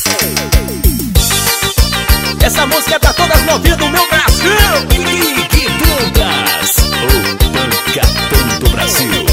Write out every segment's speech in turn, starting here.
Essa música é pra todas as novinhas do meu Brasil. Que bandas, o pancadão do Brasil.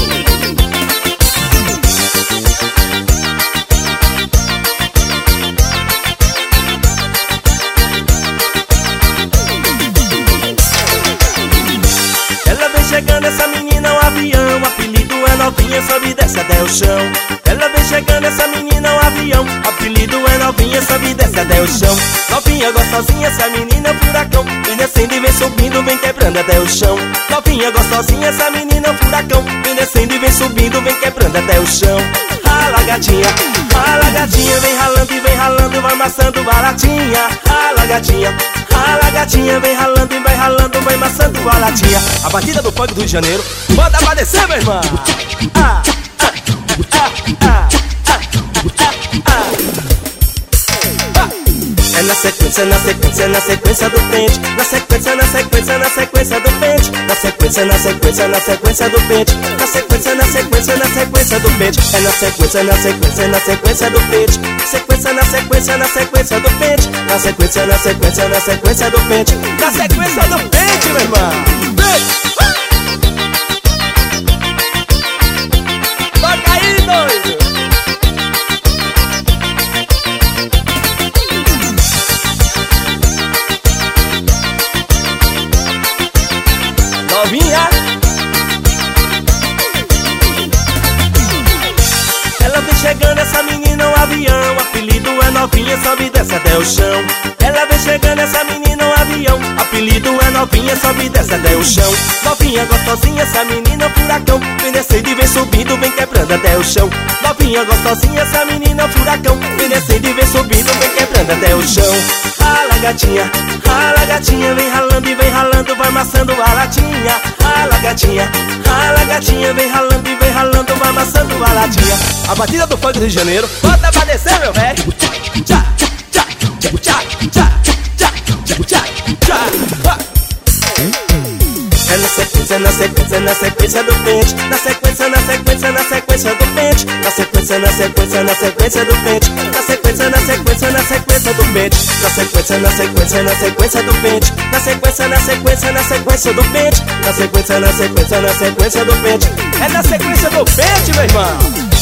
Ela vem chegando, essa menina é um avião. O apelido é novinha, sobe e desce até o chão. Ela vem chegando, essa menina é um avião. O apelido é novinha, sobe e desce até o chão. Novinha gostosinha, essa menina é um furacão. Vem descendo e vem subindo, vem quebrando até o chão. Novinha gostosinha, essa menina é um furacão. Vem descendo e vem subindo, vem quebrando até o chão. Rala gatinha, vem ralando, vai amassando baratinha. Rala gatinha, vem ralando e vai ralando, vai amassando baratinha. A batida do funk do Rio de Janeiro, bota pra descer, meu irmão. É na sequência, na sequência, na sequência do pente. Na sequência, na sequência, na sequência do pente. Na sequência, na sequência, na sequência do pente. Na sequência, na sequência, na sequência do pente. É na sequência, na sequência, na sequência do pente. Sequência, na sequência, na sequência do pente. Na sequência, na sequência, na sequência do pente. Na sequência do pente, meu irmão. Toca aí, doido. Novinha, ela vem chegando, essa menina é um avião. O apelido é novinha, sobe e desce até o chão. Ela vem chegando, essa menina é um avião. O apelido é novinha, sobe e desce até o chão. Novinha gostosinha, essa menina é um furacão. Vem descendo e vem subindo, vem quebrando até o chão. Novinha gostosinha, essa menina é um furacão. Vem descendo e vem subindo, vem quebrando até o chão. Rala gatinha, vem ralando e vem ralando, vai amassando a latinha. Rala gatinha, vem ralando e vem ralando, vai amassando a latinha. A batida do funk do Rio de Janeiro, bota pra descer, meu velho. Tchá, tchá, tchá, tchá, tchá, tchá, tchá, tchá. É na sequência, na sequência, na sequência do pente. Na sequência, na sequência, na sequência do pente. Na sequência, na sequência, na sequência do pente. Na sequência, na sequência, na sequência do pente. Na sequência, na sequência, na sequência do pente. Na sequência, na sequência, na sequência do pente. Na sequência, na sequência, na sequência do pente. É na sequência do pente, meu irmão.